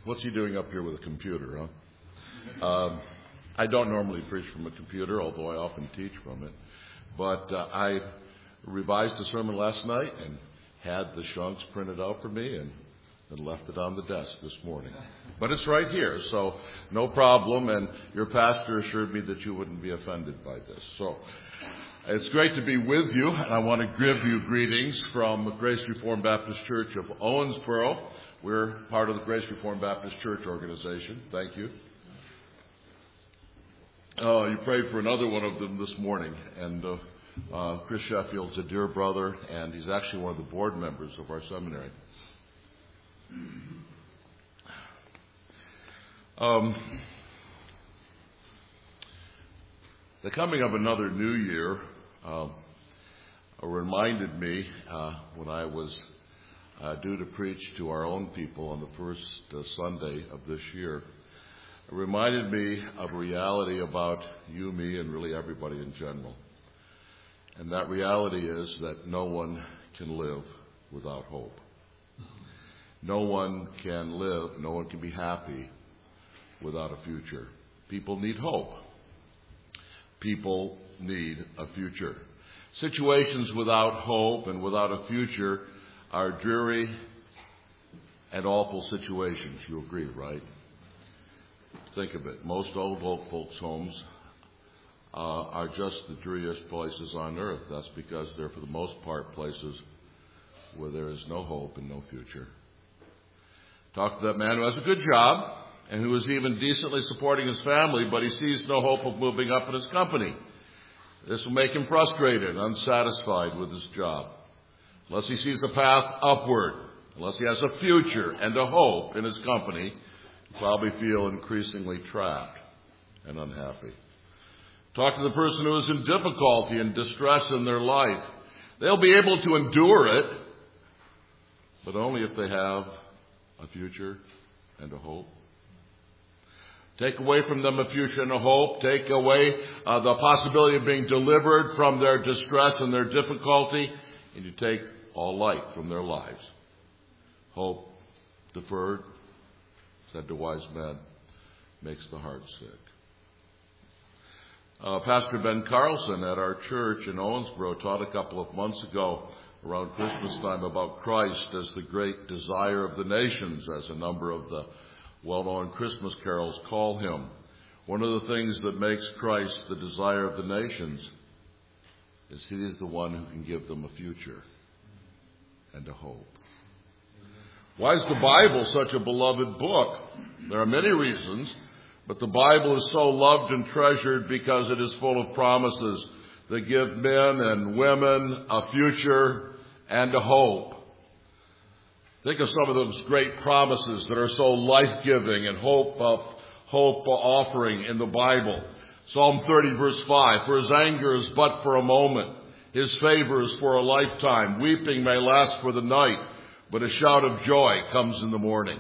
What's he doing up here with a computer, huh? I don't normally preach from a computer, although I often teach from it. But I revised the sermon last night and had the chunks printed out for me and left it on the desk this morning. But it's right here, so no problem. And your pastor assured me that you wouldn't be offended by this. So it's great to be with you, and I want to give you greetings from Grace Reformed Baptist Church of Owensboro. We're part of the Grace Reformed Baptist Church organization. Thank you. You prayed for another one of them this morning, and Chris Sheffield's a dear brother, and he's actually one of the board members of our seminary. The coming of another new year reminded me when I was due to preach to our own people on the first Sunday of this year. It reminded me of a reality about you, me, and really everybody in general. And that reality is that no one can live without hope. No one can live, no one can be happy without a future. People need hope. People need a future. Situations without hope and without a future are dreary and awful situations. You agree, right? Think of it. Most old folks' homes are just the dreariest places on earth. That's because they're, for the most part, places where there is no hope and no future. Talk to that man who has a good job and who is even decently supporting his family, but he sees no hope of moving up in his company. This will make him frustrated, unsatisfied with his job. Unless he sees a path upward, unless he has a future and a hope in his company, he'll probably feel increasingly trapped and unhappy. Talk to the person who is in difficulty and distress in their life. They'll be able to endure it, but only if they have a future and a hope. Take away from them a future and a hope. Take away the possibility of being delivered from their distress and their difficulty, and you take all light from their lives. Hope deferred, said the wise man, makes the heart sick. Pastor Ben Carlson at our church in Owensboro taught a couple of months ago around Christmas time about Christ as the great desire of the nations, as a number of the well-known Christmas carols call him. One of the things that makes Christ the desire of the nations is he is the one who can give them a future and a hope. Why is the Bible such a beloved book? There are many reasons, but the Bible is so loved and treasured because it is full of promises that give men and women a future and a hope. Think of some of those great promises that are so life-giving and hope offering in the Bible. Psalm 30, verse 5, for his anger is but for a moment. His favor is for a lifetime. Weeping may last for the night, but a shout of joy comes in the morning.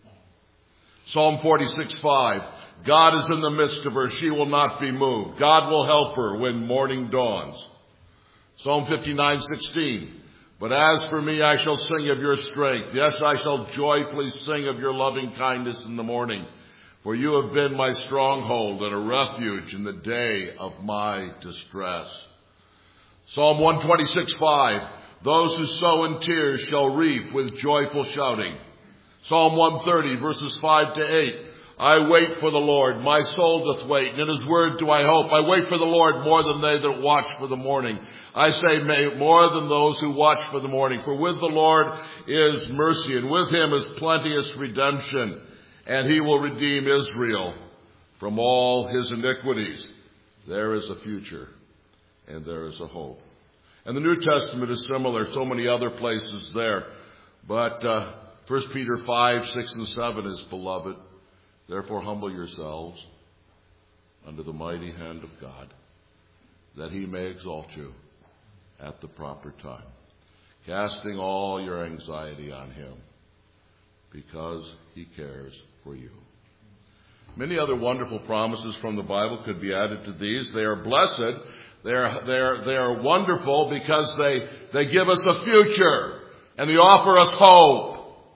Psalm 46, 5, God is in the midst of her. She will not be moved. God will help her when morning dawns. Psalm 59, 16, but as for me, I shall sing of your strength. Yes, I shall joyfully sing of your loving kindness in the morning. For you have been my stronghold and a refuge in the day of my distress. Psalm 126, 5, those who sow in tears shall reap with joyful shouting. Psalm 130, verses 5 to 8, I wait for the Lord, my soul doth wait, and in his word do I hope. I wait for the Lord more than they that watch for the morning. I say more than those who watch for the morning. For with the Lord is mercy, and with him is plenteous redemption, and he will redeem Israel from all his iniquities. There is a future, and there is a hope. And the New Testament is similar, so many other places there. But 1 Peter 5, 6, and 7 is beloved. Therefore humble yourselves under the mighty hand of God, that he may exalt you at the proper time, casting all your anxiety on him, because he cares for you. Many other wonderful promises from the Bible could be added to these. They are blessed. They are wonderful because they give us a future and they offer us hope.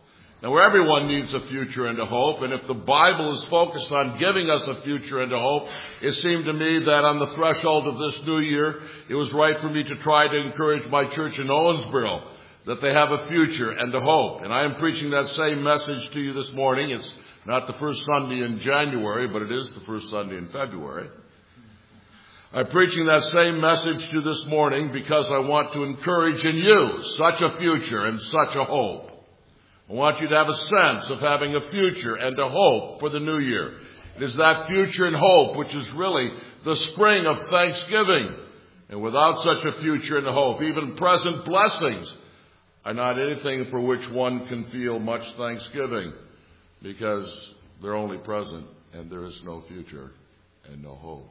Now, everyone needs a future and a hope, and if the Bible is focused on giving us a future and a hope, it seemed to me that on the threshold of this new year, it was right for me to try to encourage my church in Owensboro that they have a future and a hope. And I am preaching that same message to you this morning. It's not the first Sunday in January, but it is the first Sunday in February. I'm preaching that same message to you this morning because I want to encourage in you such a future and such a hope. I want you to have a sense of having a future and a hope for the new year. It is that future and hope which is really the spring of thanksgiving. And without such a future and a hope, even present blessings are not anything for which one can feel much thanksgiving, because they're only present and there is no future and no hope.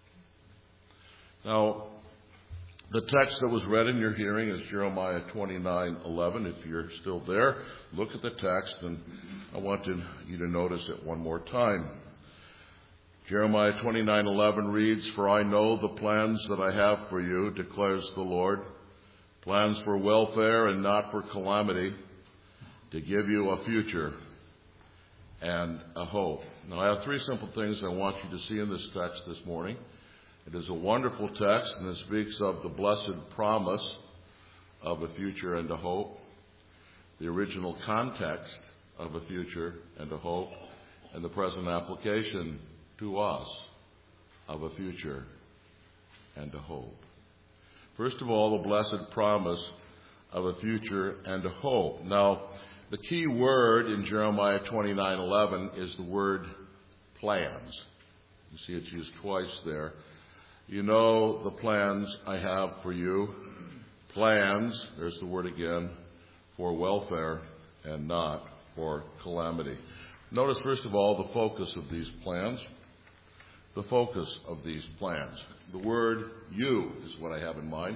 Now, the text that was read in your hearing is Jeremiah 29:11. If you're still there, look at the text, and I want you to notice it one more time. Jeremiah 29:11 reads, "For I know the plans that I have for you, declares the Lord, plans for welfare and not for calamity, to give you a future and a hope." Now, I have three simple things I want you to see in this text this morning. It is a wonderful text, and it speaks of the blessed promise of a future and a hope, the original context of a future and a hope, and the present application to us of a future and a hope. First of all, the blessed promise of a future and a hope. Now, the key word in Jeremiah 29:11 is the word plans. You see it's used twice there. You know the plans I have for you. Plans, there's the word again, for welfare and not for calamity. Notice, first of all, the focus of these plans. The focus of these plans. The word you is what I have in mind.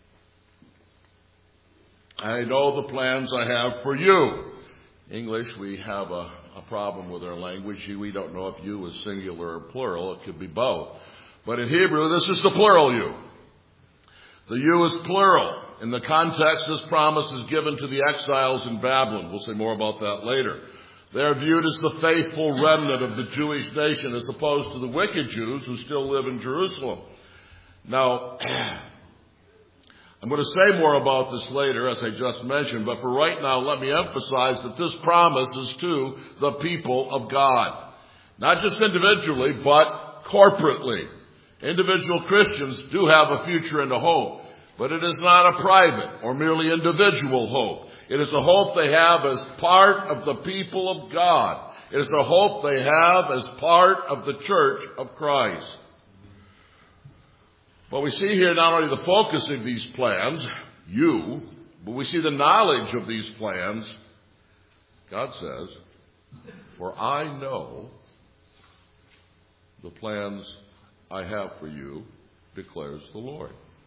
I know the plans I have for you. English, we have a problem with our language. We don't know if you is singular or plural. It could be both. But in Hebrew, this is the plural you. The you is plural. In the context, this promise is given to the exiles in Babylon. We'll say more about that later. They are viewed as the faithful remnant of the Jewish nation, as opposed to the wicked Jews who still live in Jerusalem. Now, I'm going to say more about this later, as I just mentioned, but for right now, let me emphasize that this promise is to the people of God. Not just individually, but corporately. Individual Christians do have a future and a hope, but it is not a private or merely individual hope. It is a hope they have as part of the people of God. It is a hope they have as part of the church of Christ. But we see here not only the focus of these plans, you, but we see the knowledge of these plans. God says, "For I know the plans I have for you, declares the Lord."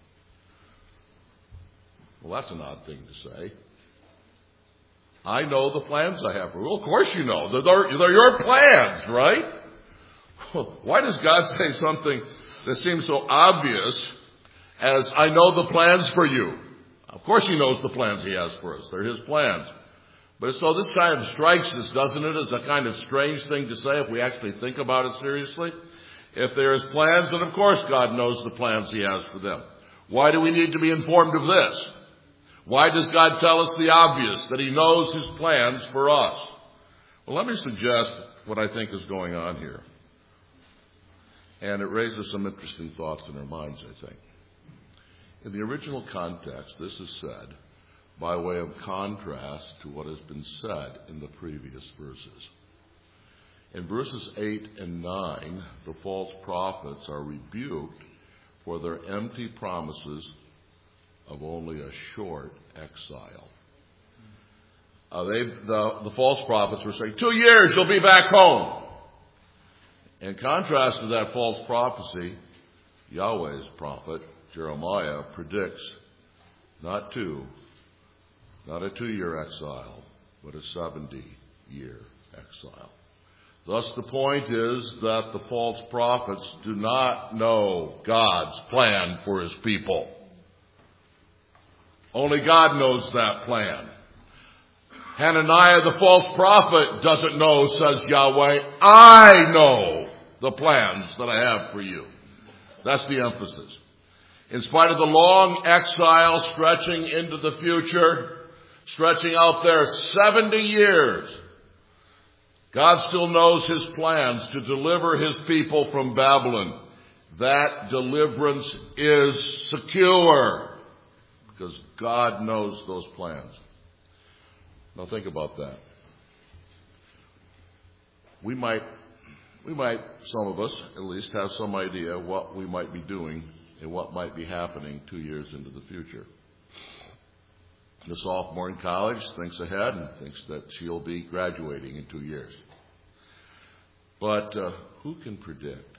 Well, that's an odd thing to say. I know the plans I have for you. Well, of course you know. They're your plans, right? Why does God say something that seems so obvious as, "I know the plans for you"? Of course he knows the plans he has for us. They're his plans. But so this kind of strikes us, doesn't it, as a kind of strange thing to say if we actually think about it seriously. If there is plans, then of course God knows the plans he has for them. Why do we need to be informed of this? Why does God tell us the obvious, that he knows his plans for us? Well, let me suggest what I think is going on here. And it raises some interesting thoughts in our minds, I think. In the original context, this is said by way of contrast to what has been said in the previous verses. In verses 8 and 9, the false prophets are rebuked for their empty promises of only a short exile. The false prophets were saying, 2 years, you'll be back home. In contrast to that false prophecy, Yahweh's prophet, Jeremiah, predicts not a 2-year exile, but a 70-year exile. Thus, the point is that the false prophets do not know God's plan for his people. Only God knows that plan. Hananiah the false prophet doesn't know, says Yahweh. I know the plans that I have for you. That's the emphasis. In spite of the long exile stretching into the future, stretching out there 70 years, God still knows his plans to deliver his people from Babylon. That deliverance is secure because God knows those plans. Now think about that. We might, some of us at least, have some idea what we might be doing and what might be happening 2 years into the future. The sophomore in college thinks ahead and thinks that she'll be graduating in 2 years. But who can predict?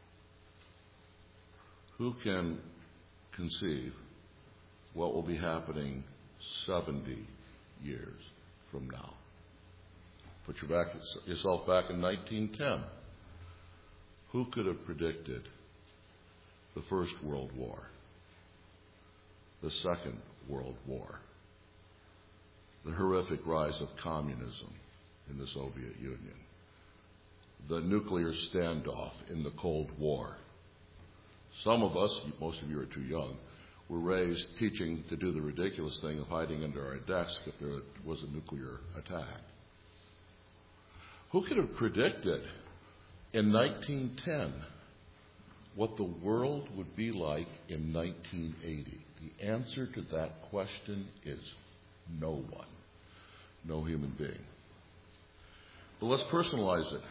Who can conceive what will be happening 70 years from now? Put yourself back in 1910. Who could have predicted the First World War, the Second World War, the horrific rise of communism in the Soviet Union, the nuclear standoff in the Cold War? Some of us, most of you are too young, were raised teaching to do the ridiculous thing of hiding under our desk if there was a nuclear attack. Who could have predicted in 1910 what the world would be like in 1980? The answer to that question is no one, no human being. But let's personalize it.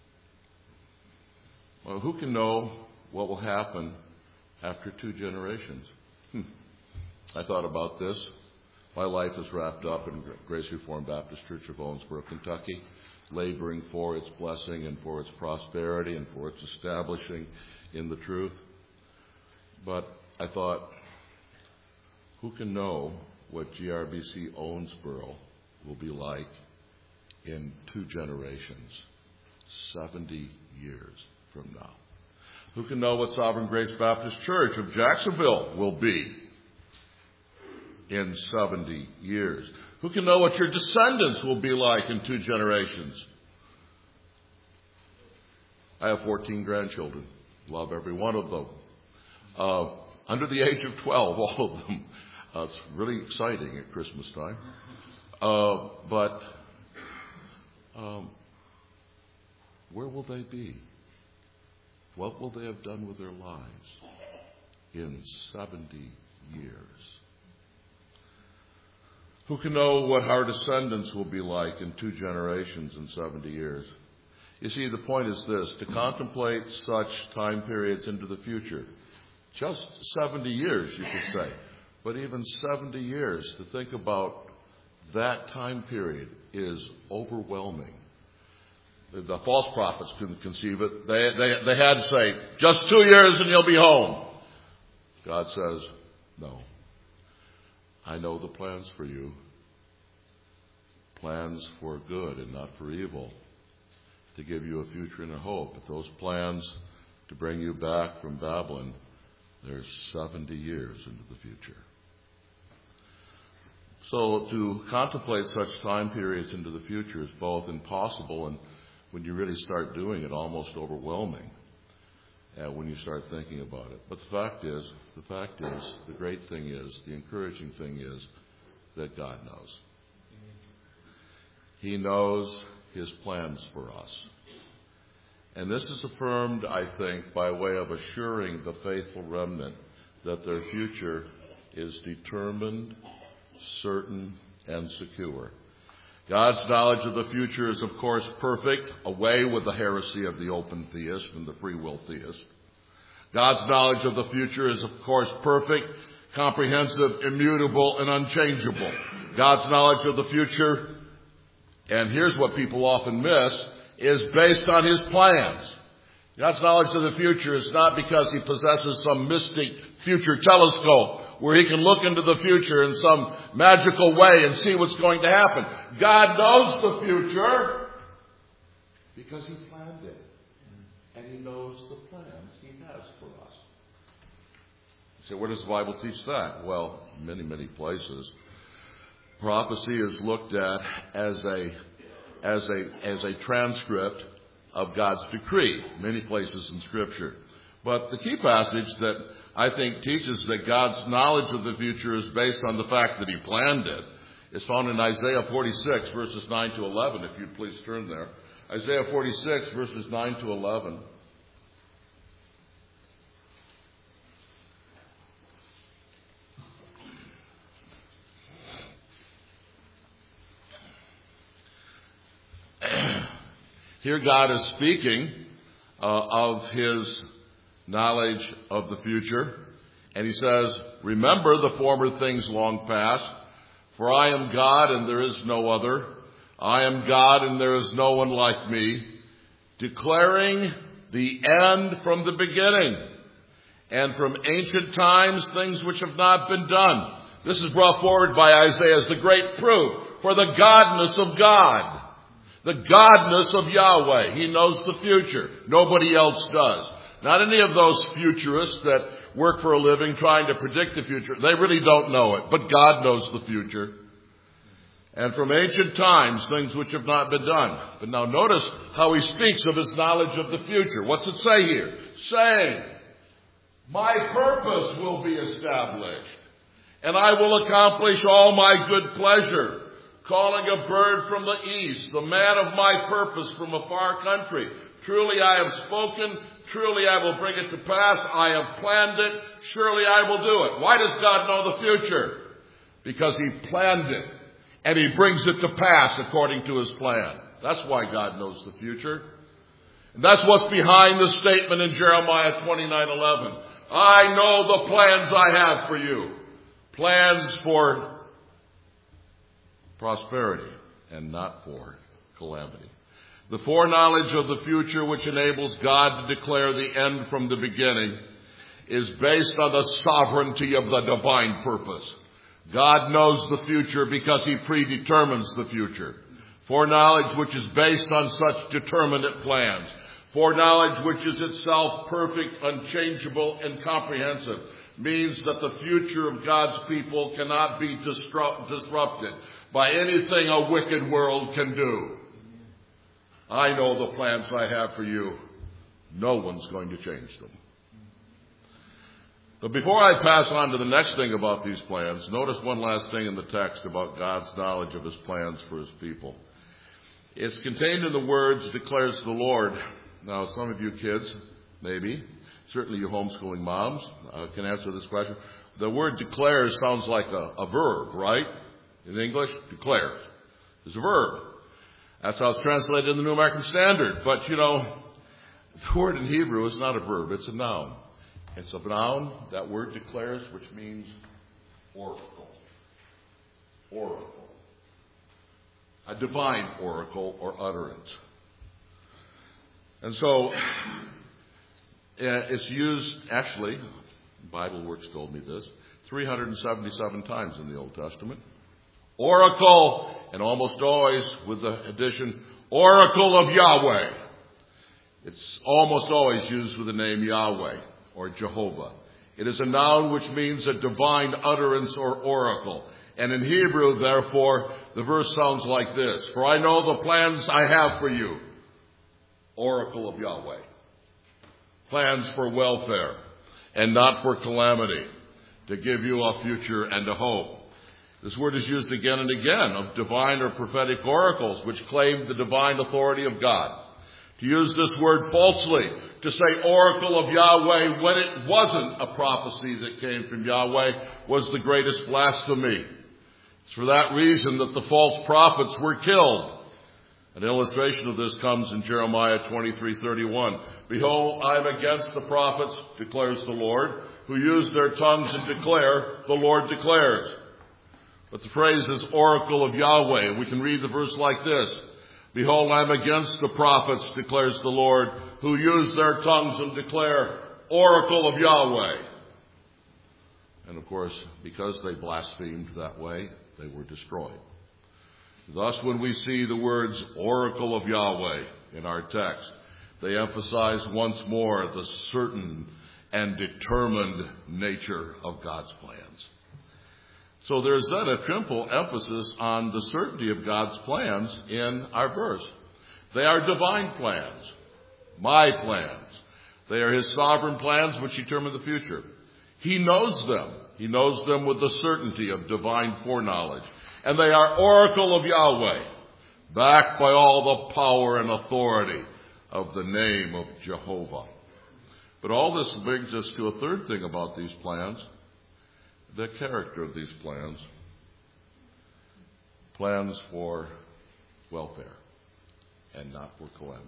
Well, who can know what will happen after 2 generations? I thought about this. My life is wrapped up in Grace Reformed Baptist Church of Owensboro, Kentucky, laboring for its blessing and for its prosperity and for its establishing in the truth. But I thought, who can know what GRBC Owensboro will be like in 2 generations, 70 years from now? Who can know what Sovereign Grace Baptist Church of Jacksonville will be in 70 years? Who can know what your descendants will be like in 2 generations? I have 14 grandchildren. Love every one of them. Under the age of 12, all of them. It's really exciting at Christmas time. But where will they be? What will they have done with their lives in 70 years? Who can know what our descendants will be like in 2 generations in 70 years? You see, the point is this: to contemplate such time periods into the future, just 70 years, you could say, but even 70 years, to think about that time period is overwhelming. The false prophets couldn't conceive it. They had to say, just 2 years and you'll be home. God says, no. I know the plans for you. Plans for good and not for evil. To give you a future and a hope. But those plans to bring you back from Babylon, there's 70 years into the future. So to contemplate such time periods into the future is both impossible and, when you really start doing it, almost overwhelming when you start thinking about it. But the fact is, the great thing is, the encouraging thing is that God knows. He knows his plans for us. And this is affirmed, I think, by way of assuring the faithful remnant that their future is determined, certain, and secure. God's knowledge of the future is, of course, perfect, away with the heresy of the open theist and the free will theist. God's knowledge of the future is, of course, perfect, comprehensive, immutable, and unchangeable. God's knowledge of the future, and here's what people often miss, is based on his plans. God's knowledge of the future is not because he possesses some mystic future telescope where he can look into the future in some magical way and see what's going to happen. God knows the future because he planned it. And he knows the plans he has for us. You say, where does the Bible teach that? Well, many, many places. prophecy is looked at as a transcript of God's decree, many places in Scripture. But the key passage that I think teaches that God's knowledge of the future is based on the fact that He planned it is found in Isaiah 46, verses 9 to 11, if you'd please turn there. Isaiah 46, verses 9 to 11. Here God is speaking of His knowledge of the future. And He says, "Remember the former things long past, for I am God and there is no other. I am God and there is no one like me, declaring the end from the beginning, and from ancient times things which have not been done." This is brought forward by Isaiah as the great proof for the godness of God. The godness of Yahweh. He knows the future. Nobody else does. Not any of those futurists that work for a living trying to predict the future. They really don't know it. But God knows the future. And from ancient times, things which have not been done. But now notice how He speaks of His knowledge of the future. What's it say here? Saying, "My purpose will be established, and I will accomplish all my good pleasure. Calling a bird from the east, the man of my purpose from a far country. Truly I have spoken, truly I will bring it to pass. I have planned it, surely I will do it." Why does God know the future? Because He planned it, and He brings it to pass according to His plan. That's why God knows the future. And that's what's behind the statement in Jeremiah 29:11. "I know the plans I have for you." Plans for prosperity and not for calamity. The foreknowledge of the future, which enables God to declare the end from the beginning, is based on the sovereignty of the divine purpose. God knows the future because He predetermines the future. Foreknowledge which is based on such determinate plans. Foreknowledge which is itself perfect, unchangeable, and comprehensive means that the future of God's people cannot be disrupted by anything a wicked world can do. I know the plans I have for you. No one's going to change them. But before I pass on to the next thing about these plans, notice one last thing in the text about God's knowledge of His plans for His people. It's contained in the words, "declares the Lord." Now, some of you kids, maybe, certainly you homeschooling moms, can answer this question. The word declares sounds like a verb, right? In English, declares is a verb. That's how it's translated in the New American Standard. But, the word in Hebrew is not a verb. It's a noun. It's a noun, that word declares, which means oracle. Oracle. A divine oracle or utterance. And so, it's used, actually, Bible Works told me this, 377 times in the Old Testament. Oracle, and almost always with the addition, oracle of Yahweh. It's almost always used with the name Yahweh or Jehovah. It is a noun which means a divine utterance or oracle. And in Hebrew, therefore, the verse sounds like this: "For I know the plans I have for you." Oracle of Yahweh. Plans for welfare and not for calamity, to give you a future and a hope. This word is used again and again of divine or prophetic oracles which claim the divine authority of God. To use this word falsely, to say oracle of Yahweh when it wasn't a prophecy that came from Yahweh, was the greatest blasphemy. It's for that reason that the false prophets were killed. An illustration of this comes in Jeremiah 23:31. "Behold, I am against the prophets, declares the Lord, who use their tongues and declare, the Lord declares." But the phrase is oracle of Yahweh. We can read the verse like this: "Behold, I am against the prophets, declares the Lord, who use their tongues and declare, oracle of Yahweh." And of course, because they blasphemed that way, they were destroyed. Thus, when we see the words oracle of Yahweh in our text, they emphasize once more the certain and determined nature of God's plans. So there's then a triple emphasis on the certainty of God's plans in our verse. They are divine plans, my plans. They are his sovereign plans which determine the future. He knows them. He knows them with the certainty of divine foreknowledge. And they are oracle of Yahweh, backed by all the power and authority of the name of Jehovah. But all this brings us to a third thing about these plans, the character of these plans. Plans for welfare and not for calamity.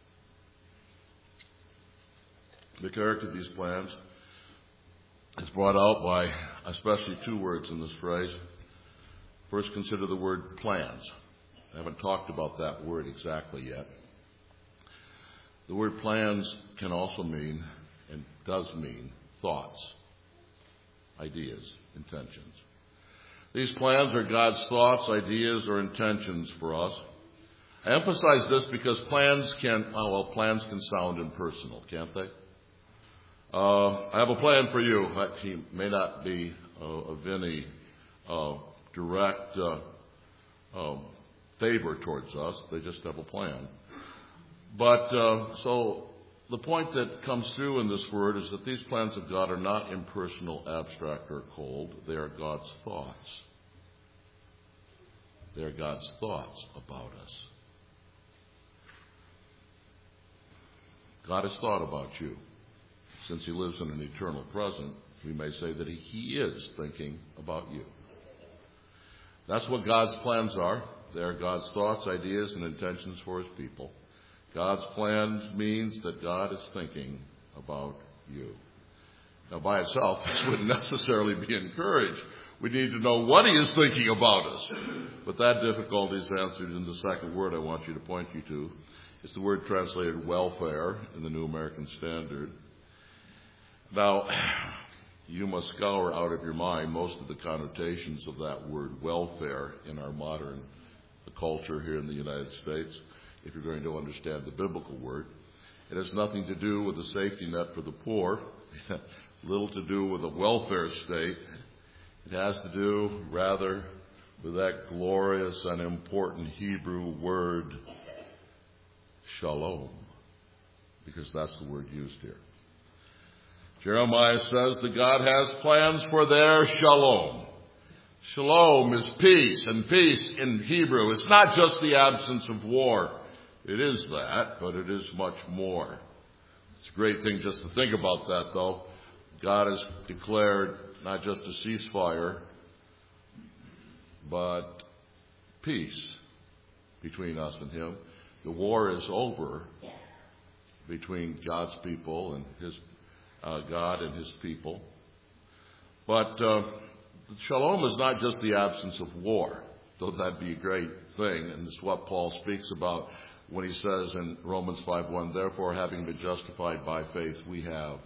The character of these plans is brought out by especially two words in this phrase. First, consider the word plans. I haven't talked about that word exactly yet. The word plans can also mean, and does mean, thoughts, ideas, intentions. These plans are God's thoughts, ideas, or intentions for us. I emphasize this because plans can sound impersonal, can't they? I have a plan for you. He may not be of any direct favor towards us. They just have a plan. But so the point that comes through in this word is that these plans of God are not impersonal, abstract, or cold. They are God's thoughts. They are God's thoughts about us. God has thought about you. Since he lives in an eternal present, we may say that he is thinking about you. That's what God's plans are. They are God's thoughts, ideas, and intentions for his people. God's plans means that God is thinking about you. Now, by itself, this wouldn't necessarily be encouraged. We need to know what he is thinking about us. But that difficulty is answered in the second word I want you to point you to. It's the word translated welfare in the New American Standard. Now, you must scour out of your mind most of the connotations of that word welfare in our modern culture here in the United States, if you're going to understand the biblical word. It has nothing to do with a safety net for the poor, little to do with a welfare state. It has to do, rather, with that glorious and important Hebrew word, shalom, because that's the word used here. Jeremiah says that God has plans for their shalom. Shalom is peace, and peace in Hebrew is not just the absence of war. It is that, but it is much more. It's a great thing just to think about that, though. God has declared not just a ceasefire, but peace between us and him. The war is over between God's people and his God and his people. But shalom is not just the absence of war, though that'd be a great thing, and it's what Paul speaks about when he says in Romans 5:1, therefore, having been justified by faith, we have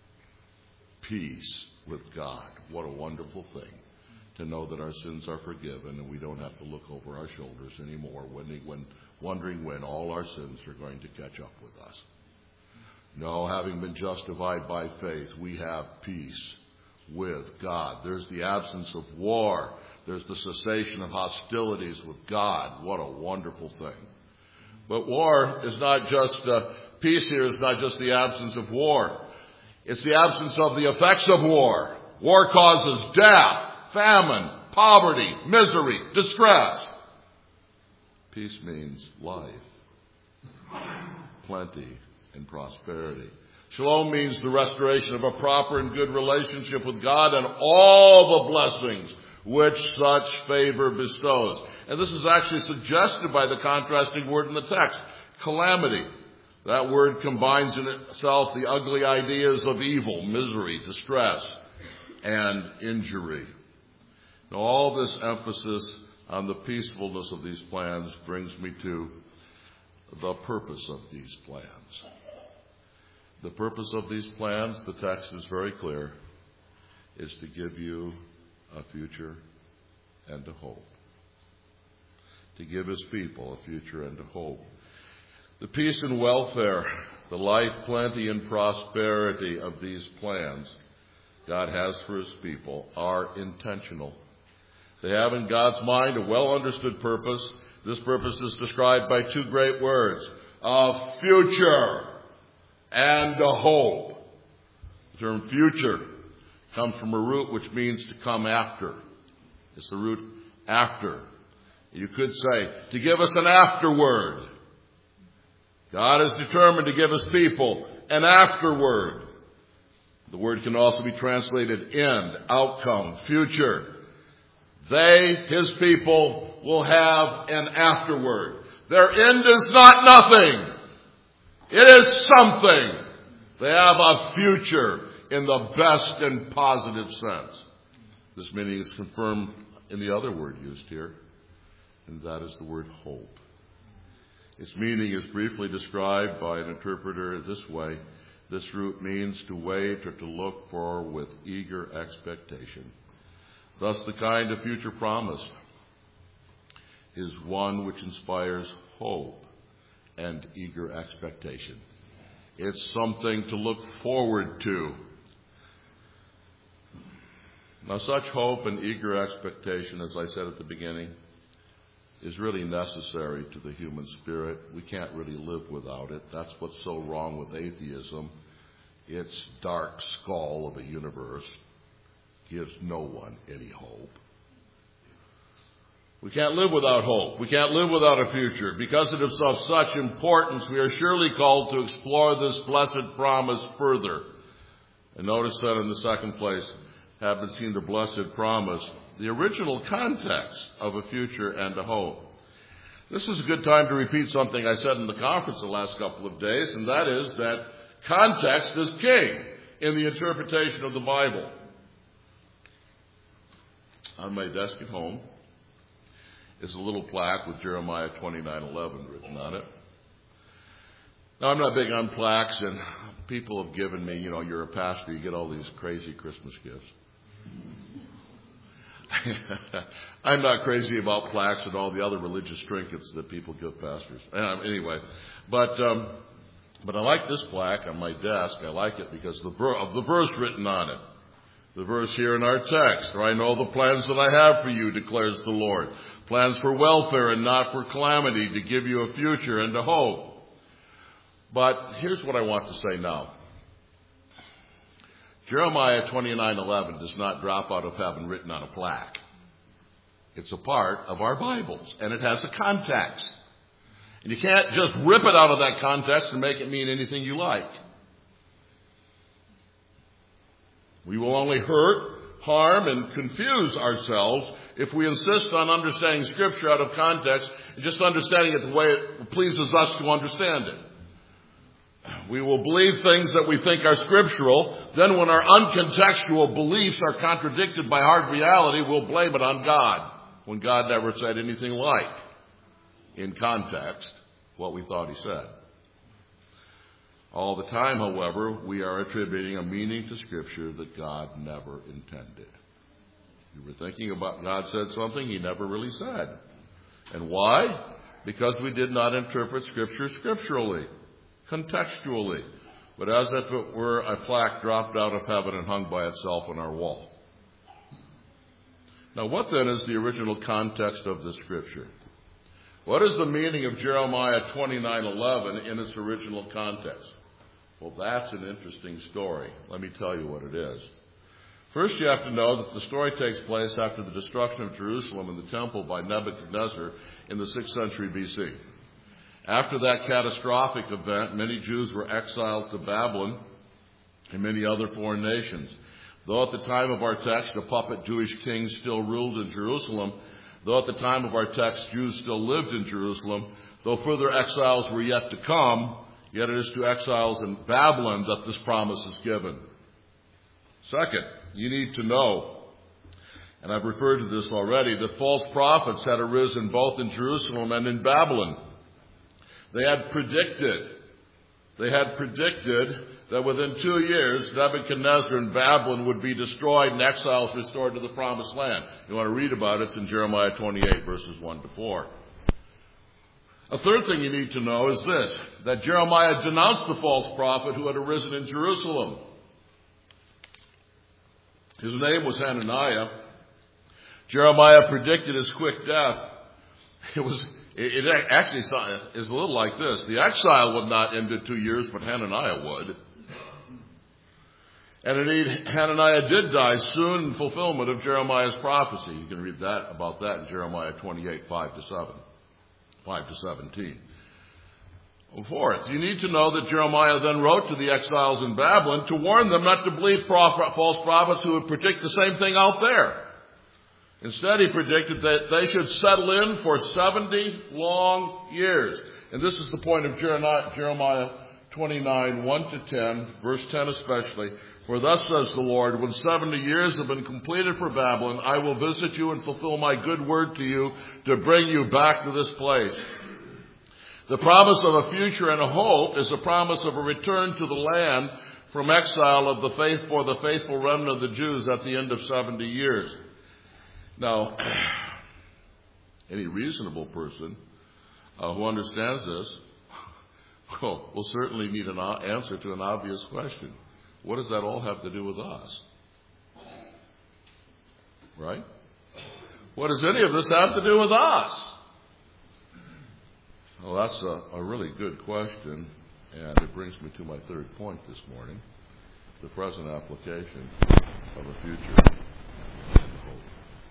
peace with God. What a wonderful thing to know that our sins are forgiven and we don't have to look over our shoulders anymore when wondering when all our sins are going to catch up with us. No, having been justified by faith, we have peace with God. There's the absence of war. There's the cessation of hostilities with God. What a wonderful thing. But war is not just, peace here is not just the absence of war. It's the absence of the effects of war. War causes death, famine, poverty, misery, distress. Peace means life, plenty, and prosperity. Shalom means the restoration of a proper and good relationship with God and all the blessings which such favor bestows. And this is actually suggested by the contrasting word in the text, calamity. That word combines in itself the ugly ideas of evil, misery, distress, and injury. Now, all this emphasis on the peacefulness of these plans brings me to the purpose of these plans. The purpose of these plans, the text is very clear, is to give you a future and a hope. To give his people a future and a hope. The peace and welfare, the life, plenty, and prosperity of these plans God has for his people are intentional They have in God's mind a well-understood purpose. This purpose is described by two great words, a future and a hope. The term future comes from a root which means to come after. It's the root after. You could say, to give us an afterward. God is determined to give his people an afterward. The word can also be translated end, outcome, future. They, his people, will have an afterward. Their end is not nothing. It is something. They have a future in the best and positive sense. This meaning is confirmed in the other word used here, and that is the word hope. Its meaning is briefly described by an interpreter this way. This root means to wait or to look for with eager expectation. Thus, the kind of future promise is one which inspires hope and eager expectation. It's something to look forward to. Now, such hope and eager expectation, as I said at the beginning, is really necessary to the human spirit. We can't really live without it. That's what's so wrong with atheism. Its dark skull of a universe gives no one any hope. We can't live without hope. We can't live without a future. Because it is of such importance, we are surely called to explore this blessed promise further. And notice that in the second place, having seen the blessed promise, the original context of a future and a hope. This is a good time to repeat something I said in the conference the last couple of days, and that is that context is king in the interpretation of the Bible. On my desk at home is a little plaque with Jeremiah 29:11 written on it. Now, I'm not big on plaques, and people have given me, you're a pastor, you get all these crazy Christmas gifts. I'm not crazy about plaques and all the other religious trinkets that people give pastors. Anyway, but I like this plaque on my desk. I like it because of the verse written on it. The verse here in our text, for I know the plans that I have for you, declares the Lord. Plans for welfare and not for calamity, to give you a future and a hope. But here's what I want to say now. Jeremiah 29:11 does not drop out of heaven written on a plaque. It's a part of our Bibles, and it has a context. And you can't just rip it out of that context and make it mean anything you like. We will only hurt, harm, and confuse ourselves if we insist on understanding Scripture out of context and just understanding it the way it pleases us to understand it. We will believe things that we think are scriptural. Then when our uncontextual beliefs are contradicted by hard reality, we'll blame it on God, when God never said anything like, in context, what we thought he said. All the time, however, we are attributing a meaning to Scripture that God never intended. You were thinking about God said something he never really said. And why? Because we did not interpret Scripture scripturally, contextually, but as if it were a plaque dropped out of heaven and hung by itself on our wall. Now, what then is the original context of this Scripture? What is the meaning of Jeremiah 29:11 in its original context? Well, that's an interesting story. Let me tell you what it is. First, you have to know that the story takes place after the destruction of Jerusalem and the temple by Nebuchadnezzar in the 6th century BC. After that catastrophic event, many Jews were exiled to Babylon and many other foreign nations. Though at the time of our text, a puppet Jewish king still ruled in Jerusalem, though at the time of our text, Jews still lived in Jerusalem, though further exiles were yet to come, yet it is to exiles in Babylon that this promise is given. Second, you need to know, and I've referred to this already, that false prophets had arisen both in Jerusalem and in Babylon. They had predicted that within 2 years, Nebuchadnezzar and Babylon would be destroyed and exiles restored to the promised land. You want to read about it, it's in Jeremiah 28, verses 1 to 4. A third thing you need to know is this, that Jeremiah denounced the false prophet who had arisen in Jerusalem. His name was Hananiah. Jeremiah predicted his quick death. It actually is a little like this. The exile would not end in 2 years, but Hananiah would. And indeed, Hananiah did die soon in fulfillment of Jeremiah's prophecy. You can read about that in Jeremiah 28, 5 to 17. Fourth, you need to know that Jeremiah then wrote to the exiles in Babylon to warn them not to believe false prophets who would predict the same thing out there. Instead, he predicted that they should settle in for 70 long years. And this is the point of Jeremiah 29, 1 to 10, verse 10 especially. For thus says the Lord, when 70 years have been completed for Babylon, I will visit you and fulfill my good word to you to bring you back to this place. The promise of a future and a hope is the promise of a return to the land from exile of the faithful remnant of the Jews at the end of 70 years. Now, any reasonable person who understands this will certainly need an answer to an obvious question. What does that all have to do with us? Right? What does any of this have to do with us? Well, that's a really good question, and it brings me to my third point this morning, the present application of a future and hope.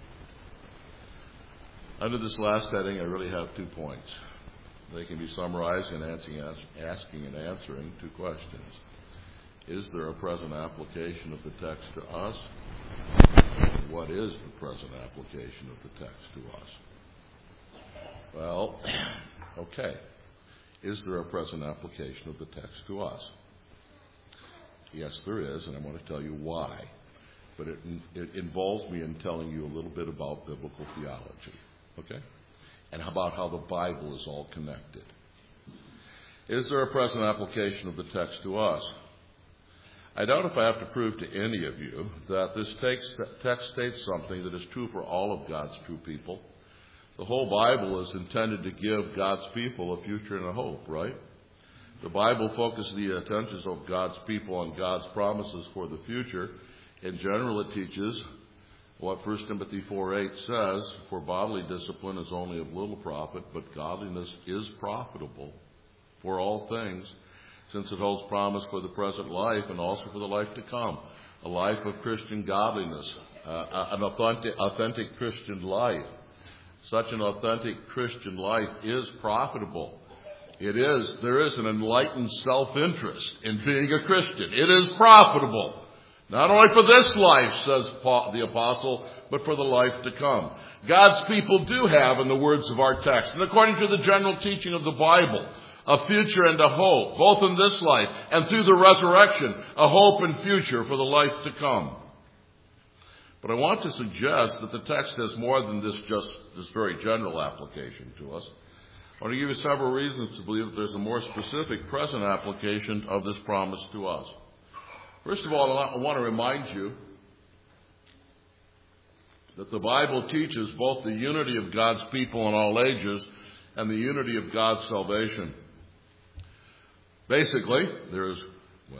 Under this last heading, I really have 2 points. They can be summarized in asking and answering 2 questions. Is there a present application of the text to us? What is the present application of the text to us? Well, okay. Is there a present application of the text to us? Yes, there is, and I'm going to tell you why. But it involves me in telling you a little bit about biblical theology, okay? And about how the Bible is all connected. Is there a present application of the text to us? I doubt if I have to prove to any of you that this text states something that is true for all of God's true people. The whole Bible is intended to give God's people a future and a hope, right? The Bible focuses the attentions of God's people on God's promises for the future. In general, it teaches what 1 Timothy 4:8 says, for bodily discipline is only of little profit, but godliness is profitable for all things, since it holds promise for the present life and also for the life to come. A life of Christian godliness, an authentic Christian life. Such an authentic Christian life is profitable. There is an enlightened self-interest in being a Christian. It is profitable. Not only for this life, says the apostle, but for the life to come. God's people do have, in the words of our text, and according to the general teaching of the Bible, a future and a hope, both in this life and through the resurrection, a hope and future for the life to come. But I want to suggest that the text has more than just this very general application to us. I want to give you several reasons to believe that there's a more specific present application of this promise to us. First of all, I want to remind you that the Bible teaches both the unity of God's people in all ages and the unity of God's salvation. Basically, there is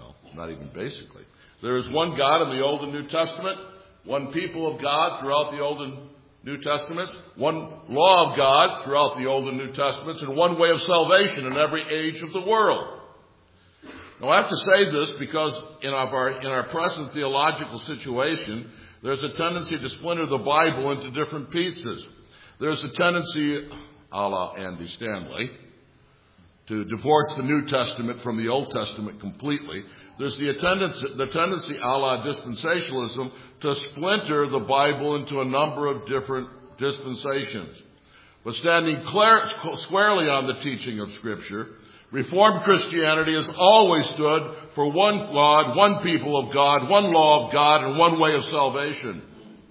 one God in the Old and New Testament, one people of God throughout the Old and New Testaments, one law of God throughout the Old and New Testaments, and one way of salvation in every age of the world. Now, I have to say this because in our present theological situation, there's a tendency to splinter the Bible into different pieces. There's a tendency, a la Andy Stanley, to divorce the New Testament from the Old Testament completely. There's the tendency, a la dispensationalism, to splinter the Bible into a number of different dispensations. But standing squarely on the teaching of Scripture, Reformed Christianity has always stood for one God, one people of God, one law of God, and one way of salvation.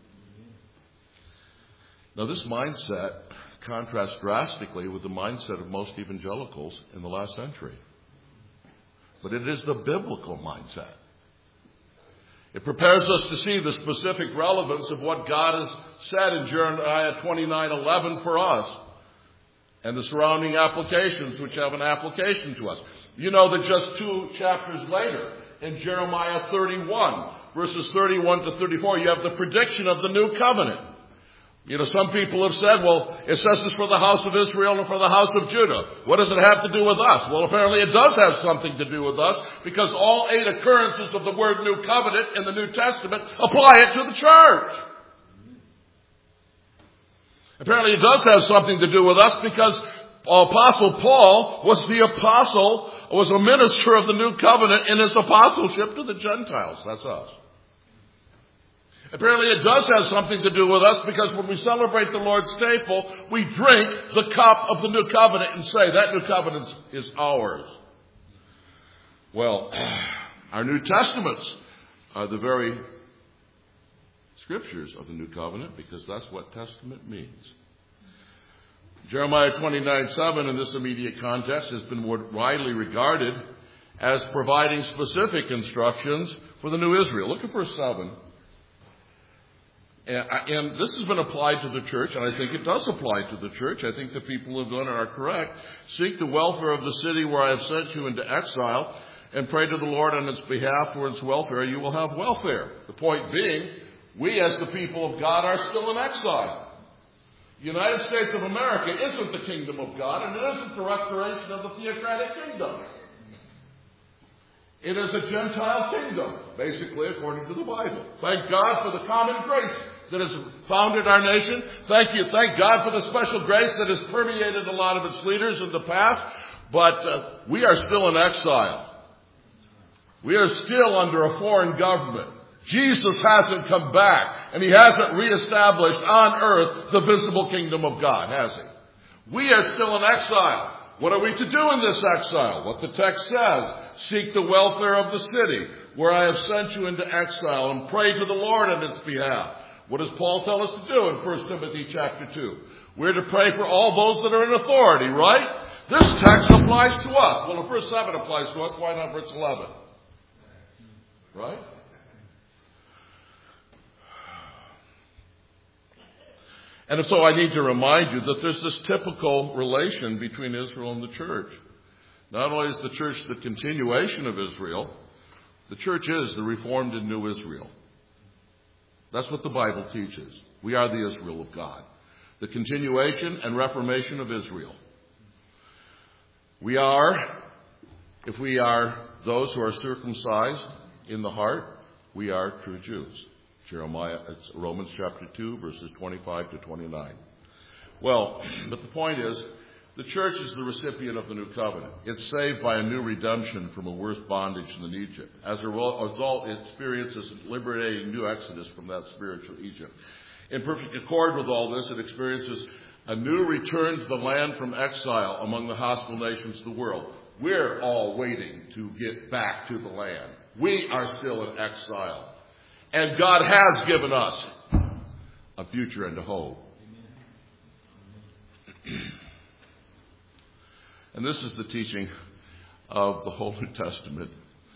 Now, this mindset contrasts drastically with the mindset of most evangelicals in the last century. But it is the biblical mindset. It prepares us to see the specific relevance of what God has said in Jeremiah 29:11 for us, and the surrounding applications which have an application to us. You know that just 2 chapters later, in Jeremiah 31, verses 31 to 34, you have the prediction of the new covenant. Some people have said, well, it says this for the house of Israel and for the house of Judah. What does it have to do with us? Well, apparently it does have something to do with us, because all 8 occurrences of the word New Covenant in the New Testament apply it to the church. Apparently it does have something to do with us, because Apostle Paul was a minister of the New Covenant in his apostleship to the Gentiles. That's us. Apparently it does have something to do with us, because when we celebrate the Lord's table, we drink the cup of the New Covenant and say, that New Covenant is ours. Well, our New Testaments are the very scriptures of the New Covenant, because that's what testament means. Jeremiah 29:7 in this immediate context has been widely regarded as providing specific instructions for the new Israel. Look at verse 7. And this has been applied to the church, and I think it does apply to the church. I think the people who have done it are correct. Seek the welfare of the city where I have sent you into exile, and pray to the Lord on its behalf for its welfare. You will have welfare. The point being, we as the people of God are still in exile. The United States of America isn't the kingdom of God, and it isn't the restoration of the theocratic kingdom. It is a Gentile kingdom, basically, according to the Bible. Thank God for the common grace that has founded our nation. Thank God for the special grace that has permeated a lot of its leaders in the past. But we are still in exile. We are still under a foreign government. Jesus hasn't come back, and he hasn't reestablished on earth the visible kingdom of God, has he? We are still in exile. What are we to do in this exile? What the text says, seek the welfare of the city where I have sent you into exile, and pray to the Lord on its behalf. What does Paul tell us to do in 1 Timothy chapter 2? We're to pray for all those that are in authority, right? This text applies to us. Well, if verse 7 applies to us, why not verse 11? Right? And so I need to remind you that there's this typical relation between Israel and the church. Not only is the church the continuation of Israel, the church is the reformed and new Israel. That's what the Bible teaches. We are the Israel of God. The continuation and reformation of Israel. If we are those who are circumcised in the heart, we are true Jews. Romans chapter 2, verses 25 to 29. Well, but the point is, the church is the recipient of the new covenant. It's saved by a new redemption from a worse bondage than Egypt. As a result, it experiences a liberating new exodus from that spiritual Egypt. In perfect accord with all this, it experiences a new return to the land from exile among the hostile nations of the world. We're all waiting to get back to the land. We are still in exile. And God has given us a future and a hope. And this is the teaching of the whole New Testament.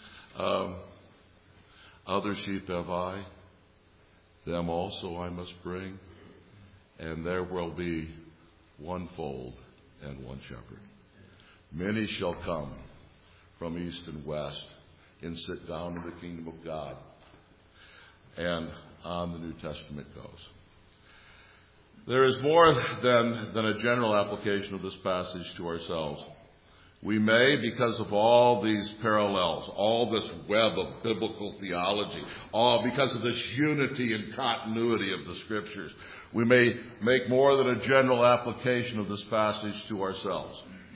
Other sheep have I, them also I must bring, and there will be one fold and one shepherd. Many shall come from east and west and sit down in the kingdom of God. And on the New Testament goes. There is more than a general application of this passage to ourselves. We may, because of all these parallels, all this web of biblical theology, because of this unity and continuity of the Scriptures, we may make more than a general application of this passage to ourselves.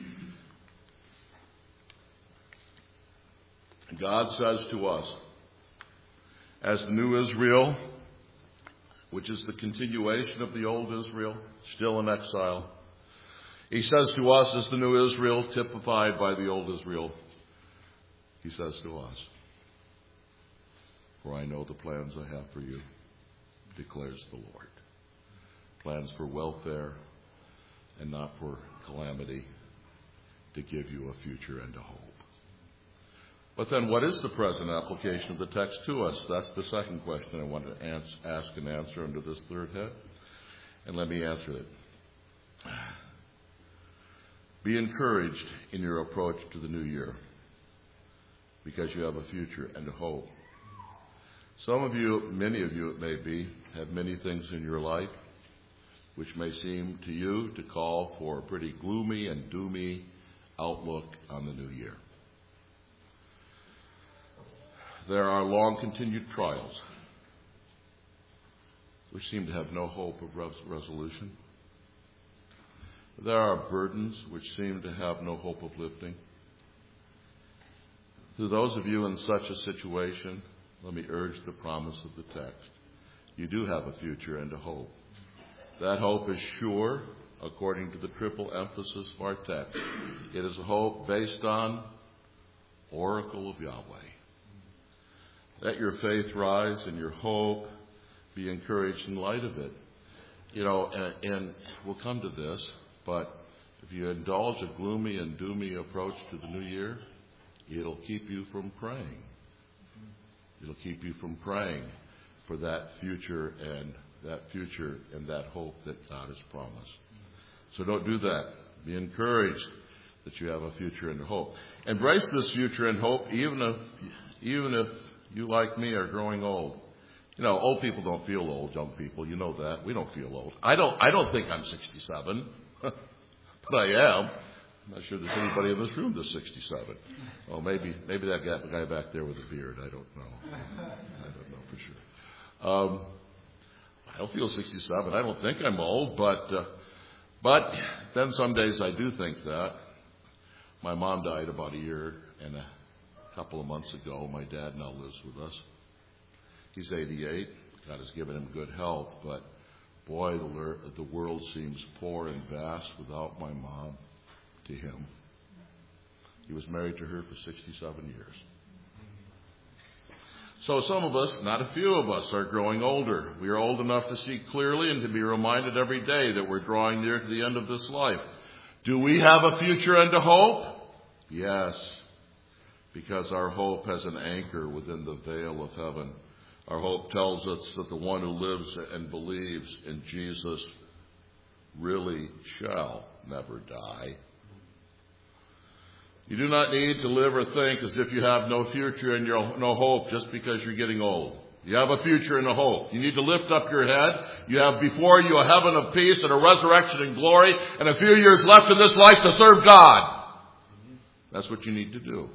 God says to us, as the new Israel, which is the continuation of the old Israel, still in exile, he says to us as the new Israel, typified by the old Israel, he says to us, for I know the plans I have for you, declares the Lord. Plans for welfare and not for calamity, to give you a future and a hope. But then what is the present application of the text to us? That's the second question I want to ask and answer under this third head. And let me answer it. Be encouraged in your approach to the new year, because you have a future and a hope. Some of you, many of you it may be, have many things in your life. which may seem to you to call for a pretty gloomy and doomy outlook on the new year. There are long-continued trials which seem to have no hope of resolution. There are burdens which seem to have no hope of lifting. To those of you in such a situation, let me urge the promise of the text. You do have a future and a hope. That hope is sure, according to the triple emphasis of our text. It is a hope based on oracle of Yahweh. Let your faith rise and your hope be encouraged in light of it. And we'll come to this, but if you indulge a gloomy and doomy approach to the new year, it'll keep you from praying. It'll keep you from praying for that future and that hope that God has promised. So don't do that. Be encouraged that you have a future and hope. Embrace this future and hope, even if you, like me, are growing old. Old people don't feel old, young people. You know that. We don't feel old. I don't think I'm 67, but I am. I'm not sure there's anybody in this room that's 67. Oh, maybe that guy back there with a beard. I don't know. I don't know for sure. I don't feel 67. I don't think I'm old, but then some days I do think that. My mom died about a year and a couple of months ago. My dad now lives with us. He's 88. God has given him good health, but boy, the world seems poor and vast without my mom to him. He was married to her for 67 years. So some of us, not a few of us, are growing older. We are old enough to see clearly and to be reminded every day that we're drawing near to the end of this life. Do we have a future and a hope? Yes, because our hope has an anchor within the veil of heaven. Our hope tells us that the one who lives and believes in Jesus really shall never die. You do not need to live or think as if you have no future and no hope just because you're getting old. You have a future and a hope. You need to lift up your head. You have before you a heaven of peace and a resurrection in glory and a few years left in this life to serve God. That's what you need to do.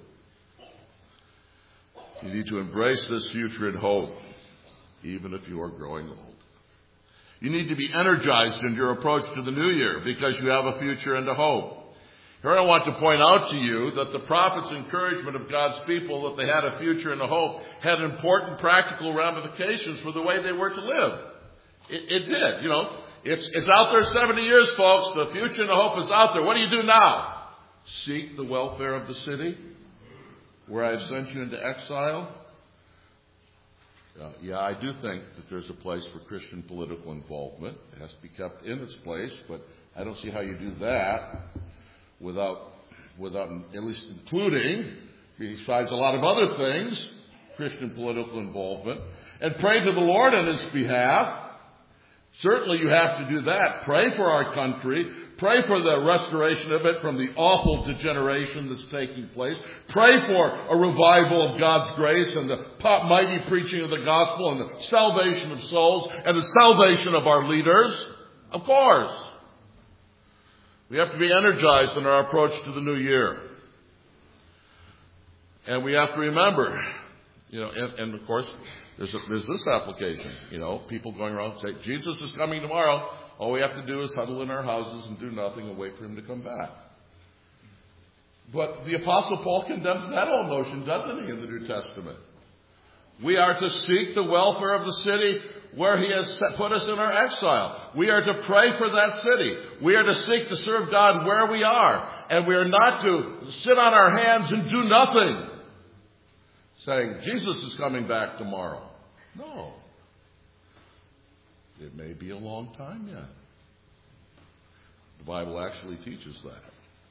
You need to embrace this future and hope, even if you are growing old. You need to be energized in your approach to the new year because you have a future and a hope. Here I want to point out to you that the prophet's encouragement of God's people that they had a future and a hope had important practical ramifications for the way they were to live. It did. It's out there 70 years, folks. The future and the hope is out there. What do you do now? Seek the welfare of the city where I have sent you into exile. I do think that there's a place for Christian political involvement. It has to be kept in its place, but I don't see how you do that without at least including, besides a lot of other things, Christian political involvement. And pray to the Lord on His behalf. Certainly you have to do that. Pray for our country. Pray for the restoration of it from the awful degeneration that's taking place. Pray for a revival of God's grace and the mighty preaching of the gospel and the salvation of souls and the salvation of our leaders. Of course. We have to be energized in our approach to the new year. And we have to remember, and of course, there's this application. People going around saying, Jesus is coming tomorrow. All we have to do is huddle in our houses and do nothing and wait for Him to come back. But the Apostle Paul condemns that whole notion, doesn't he, in the New Testament? We are to seek the welfare of the city where He has put us in our exile. We are to pray for that city. We are to seek to serve God where we are. And we are not to sit on our hands and do nothing, saying, Jesus is coming back tomorrow. No. It may be a long time yet. The Bible actually teaches that.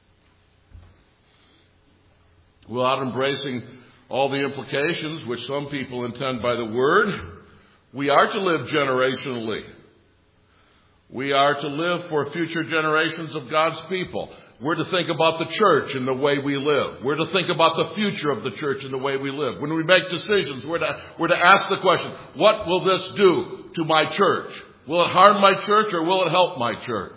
Without embracing all the implications which some people intend by the word, we are to live generationally. We are to live for future generations of God's people. We're to think about the church and the way we live. We're to think about the future of the church and the way we live. When we make decisions, we're to ask the question, what will this do to my church? Will it harm my church or will it help my church?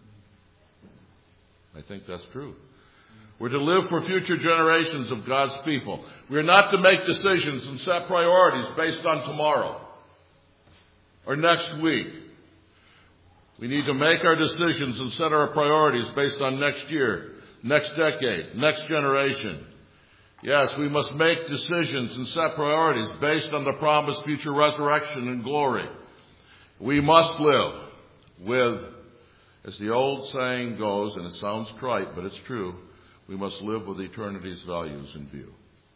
I think that's true. We're to live for future generations of God's people. We're not to make decisions and set priorities based on tomorrow or next week. We need to make our decisions and set our priorities based on next year, next decade, next generation. Yes, we must make decisions and set priorities based on the promised future resurrection and glory. We must live with, as the old saying goes, and it sounds trite, but it's true, we must live with eternity's values in view.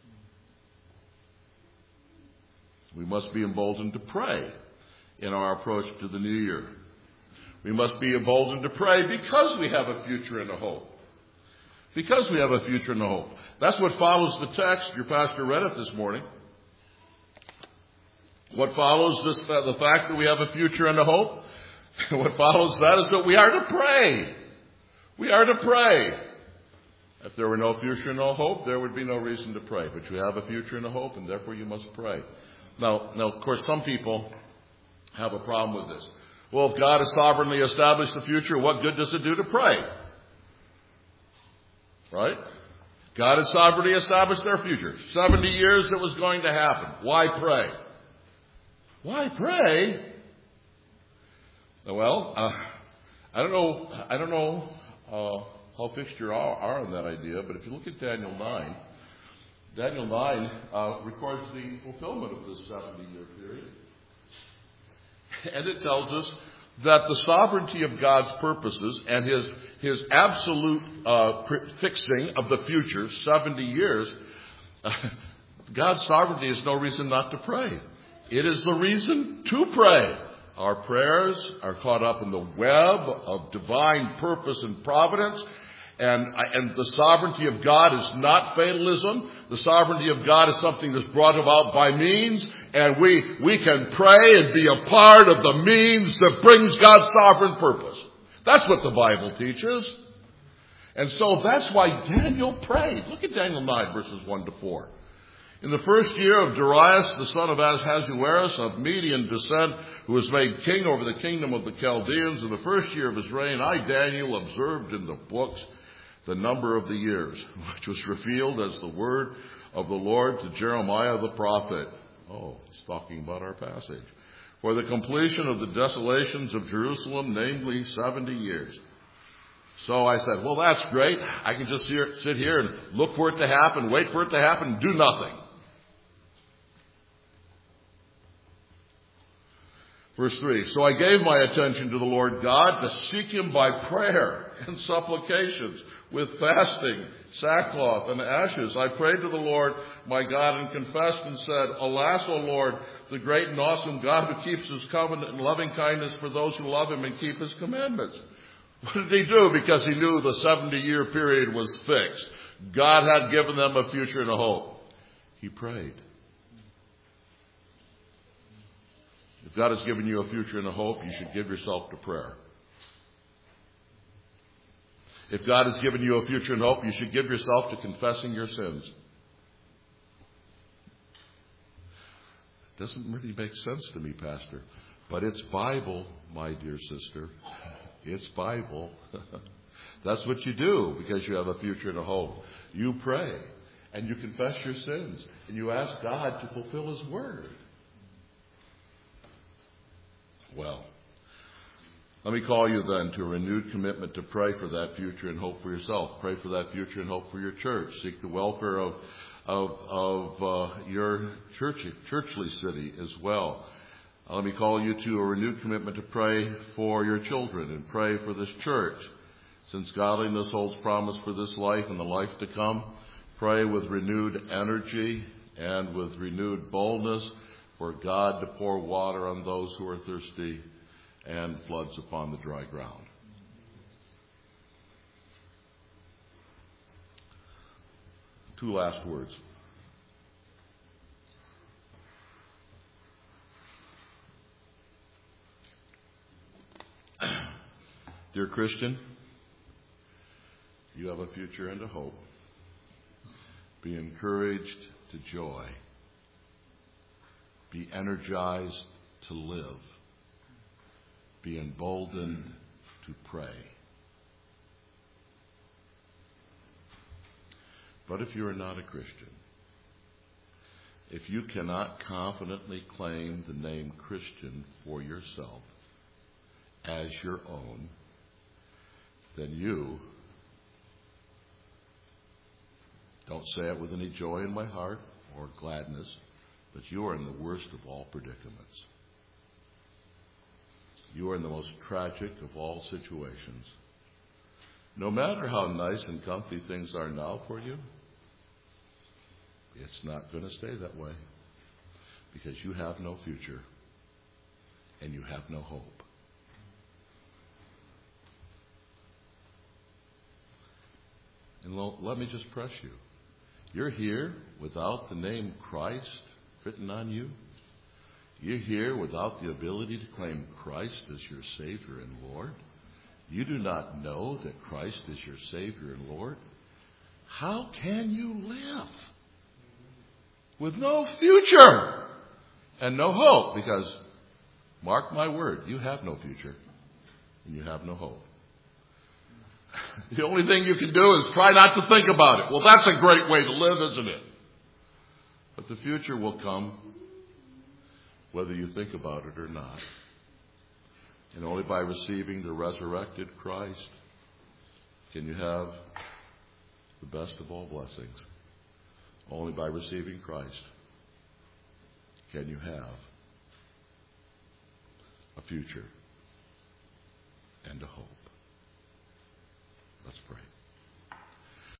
We must be emboldened to pray in our approach to the new year. We must be emboldened to pray because we have a future and a hope. Because we have a future and a hope. That's what follows the text. Your pastor read it this morning. What follows this, the fact that we have a future and a hope? What follows that is that we are to pray. We are to pray. If there were no future and no hope, there would be no reason to pray. But you have a future and a hope, and therefore you must pray. Now, of course, some people have a problem with this. Well, if God has sovereignly established the future, what good does it do to pray? Right? God has sovereignly established their future. 70 years it was going to happen. Why pray? Why pray? Well, I don't know how fixed you are on that idea, but if you look at Daniel 9, Daniel 9 records the fulfillment of this 70-year period. And it tells us that the sovereignty of God's purposes and his absolute fixing of the future, 70 years, God's sovereignty is no reason not to pray. It is the reason to pray. Our prayers are caught up in the web of divine purpose and providence. And the sovereignty of God is not fatalism. The sovereignty of God is something that's brought about by means. And we can pray and be a part of the means that brings God's sovereign purpose. That's what the Bible teaches. And so that's why Daniel prayed. Look at Daniel 9, verses 1 to 4. In the first year of Darius, the son of Ahasuerus, of Median descent, who was made king over the kingdom of the Chaldeans, in the first year of his reign, I, Daniel, observed in the books the number of the years, which was revealed as the word of the Lord to Jeremiah the prophet. Oh, he's talking about our passage. For the completion of the desolations of Jerusalem, namely 70 years. So I said, well, that's great. I can just sit here and look for it to happen, wait for it to happen, and do nothing. Verse 3, so I gave my attention to the Lord God to seek him by prayer and supplications with fasting, sackcloth, and ashes. I prayed to the Lord my God and confessed and said, alas, O Lord, the great and awesome God who keeps his covenant and loving kindness for those who love him and keep his commandments. What did he do? Because he knew the 70-year period was fixed. God had given them a future and a hope. He prayed. If God has given you a future and a hope, you should give yourself to prayer. If God has given you a future and hope, you should give yourself to confessing your sins. It doesn't really make sense to me, Pastor. But it's Bible, my dear sister. It's Bible. That's what you do because you have a future and a hope. You pray and you confess your sins and you ask God to fulfill his word. Well, let me call you then to a renewed commitment to pray for that future and hope for yourself. Pray for that future and hope for your church. Seek the welfare of your churchly city as well. Let me call you to a renewed commitment to pray for your children and pray for this church. Since godliness holds promise for this life and the life to come, pray with renewed energy and with renewed boldness for God to pour water on those who are thirsty and floods upon the dry ground. Two last words. Dear Christian, you have a future and a hope. Be encouraged to joy. Be energized to live. be emboldened to pray. But if you are not a Christian, if you cannot confidently claim the name Christian for yourself as your own, then you, don't say it with any joy in my heart or gladness, but you are in the worst of all predicaments. You are in the most tragic of all situations. No matter how nice and comfy things are now for you, it's not going to stay that way, because you have no future and you have no hope. And let me just press you. You're here without the name Christ written on you. You're here without the ability to claim Christ as your Savior and Lord. You do not know that Christ is your Savior and Lord. How can you live with no future and no hope? Because, mark my word, you have no future and you have no hope. The only thing you can do is try not to think about it. Well, that's a great way to live, isn't it? But the future will come whether you think about it or not. And only by receiving the resurrected Christ can you have the best of all blessings. Only by receiving Christ can you have a future and a hope. Let's pray.